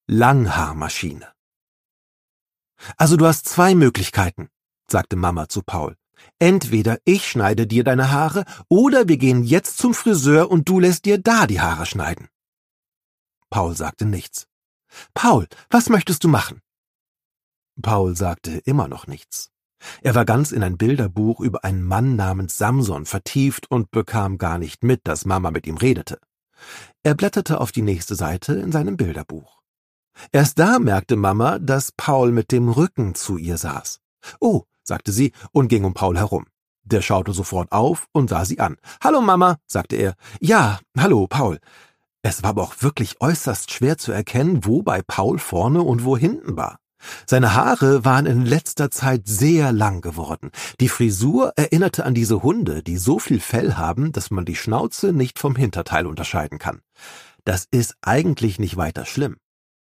Langhaarmaschine. »Also du hast 2 Möglichkeiten«, sagte Mama zu Paul. »Entweder ich schneide dir deine Haare, oder wir gehen jetzt zum Friseur und du lässt dir da die Haare schneiden.« Paul sagte nichts. »Paul, was möchtest du machen?« Paul sagte immer noch nichts. Er war ganz in ein Bilderbuch über einen Mann namens Samson vertieft und bekam gar nicht mit, dass Mama mit ihm redete. Er blätterte auf die nächste Seite in seinem Bilderbuch. Erst da merkte Mama, dass Paul mit dem Rücken zu ihr saß. »Oh«, sagte sie und ging um Paul herum. Der schaute sofort auf und sah sie an. »Hallo Mama«, sagte er. »Ja, hallo Paul.« Es war aber auch wirklich äußerst schwer zu erkennen, wo bei Paul vorne und wo hinten war. Seine Haare waren in letzter Zeit sehr lang geworden. Die Frisur erinnerte an diese Hunde, die so viel Fell haben, dass man die Schnauze nicht vom Hinterteil unterscheiden kann. Das ist eigentlich nicht weiter schlimm.